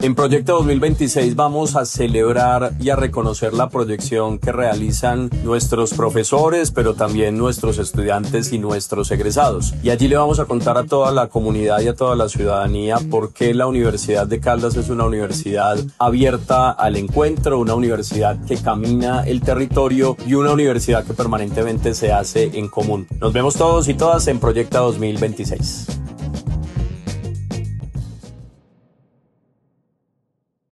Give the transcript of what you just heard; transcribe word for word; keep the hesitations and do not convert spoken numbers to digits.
En Proyecta dos mil veintiséis vamos a celebrar y a reconocer la proyección que realizan nuestros profesores, pero también nuestros estudiantes y nuestros egresados. Y allí le vamos a contar a toda la comunidad y a toda la ciudadanía por qué la Universidad de Caldas es una universidad abierta al encuentro, una universidad que camina el territorio y una universidad que permanentemente se hace en común. Nos vemos todos y todas en Proyecta dos mil veintiséis.